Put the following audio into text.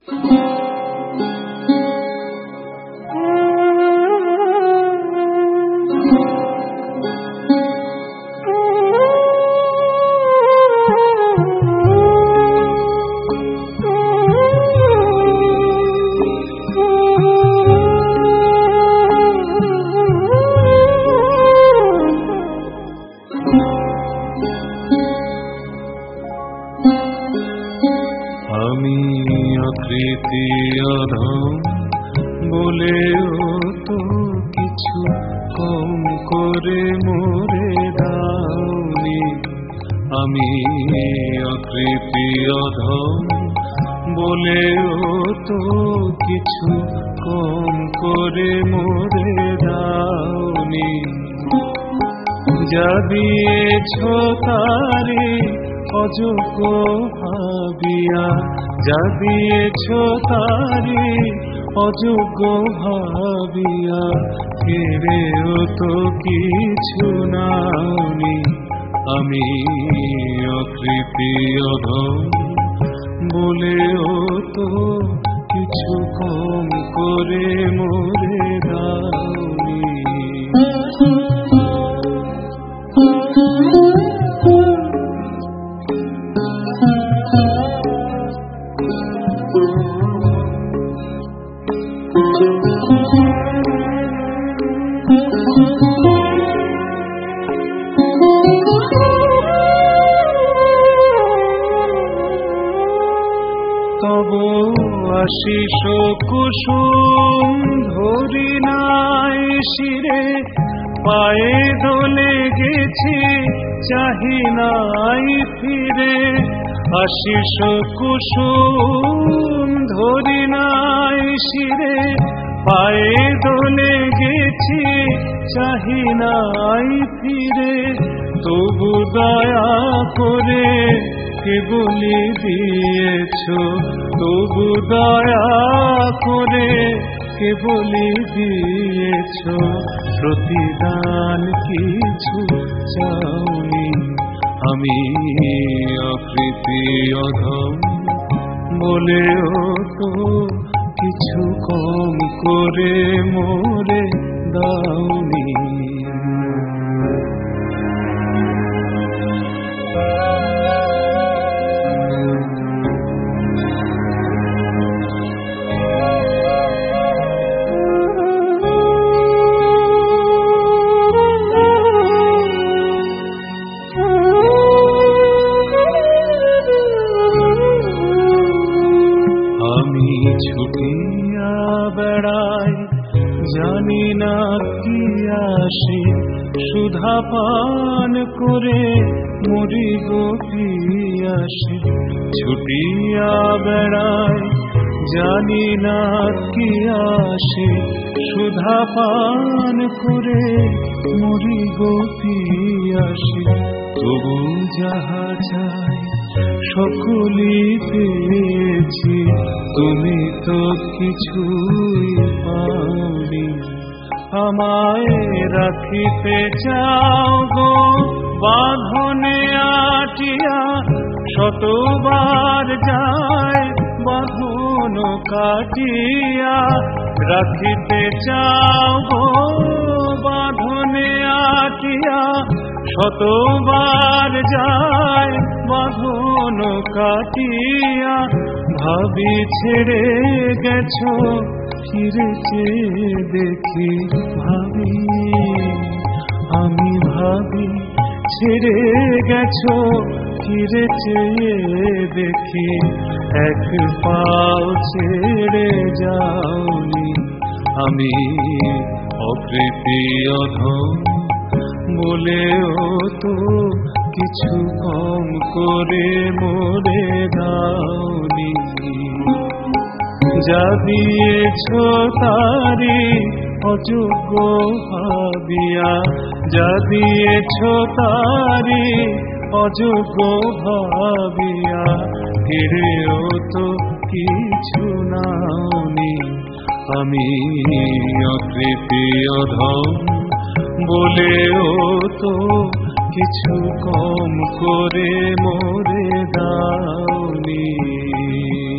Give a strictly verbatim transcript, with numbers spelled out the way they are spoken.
আমি আকৃতি অধম বলেও তো কিছু কম করে মোরে দাওনি। আমি আকৃতি অধম বলেও তো কিছু কম করে মোরে দাওনি। যা দিয়েছ তারে অযোগ্য ভাবিয়া, যা দিয়েছ তারে অযোগ্য ভাবিয়া, কেড়েও তো কিছু নাওনি। আমি আকৃতি অধম বলেও তো কিছু কম করে মোরে দাওনি। তব আশিস কুসুম ধরি নাই শিরে, পায়ে দোলে গেছি চাহি নাই ফিরে। আশিস কুসুম ধরি নাই শিরে, পায়ে দোলে গেছি চাহি নাই ফিরে। তবু দয়া করে কে বলি দিয়েছ, তবু দয়া করে কে বলি দিয়েছ। প্রতিদান কিছু চাওনি। আমি আকৃতি অধম বলেও তো কিছু কম করে মোরে দাওনি। আমি ছুটিয়া বেড়াই জানি না কি আসে, সুধা পান করে মরি গো পিয়াসে। ছুটিয়া বেড়াই জানি না কি আসে, সুধা পান করে মরি গো পিয়াসে। তবু যাহা চাই সকলই পেয়েছি, তুমি তো কিছুই পাওনি। আমায় রাখিতে চাও গো বাঁধনে আটিয়া, শতবার যায় বাঁধন কাটিয়া। রাখিতে চাও গো বাঁধনে আটিয়া, শতবার যায় বাঁধন কাটিয়া। ভাবি ছেড়ে গেছো ফিরে চেয়ে দেখি, ভাবি আমি ভাবি ছেড়ে গেছো ফিরে চেয়ে দেখি। এক পাও ছেড়ে যাওনি। আমি আকৃতি অধম বলেও তো কিছু কম করে মোরে দাওনি। যা দিয়েছ তারে অযোগ্য ভাবিয়া, যা দিয়েছ তারে অযোগ্য ভাবিয়া, ফিরেও তো কিছু নাওনি। আমি আকৃতি অধম বলেও তো কিছু কম করে মোরে দাওনি।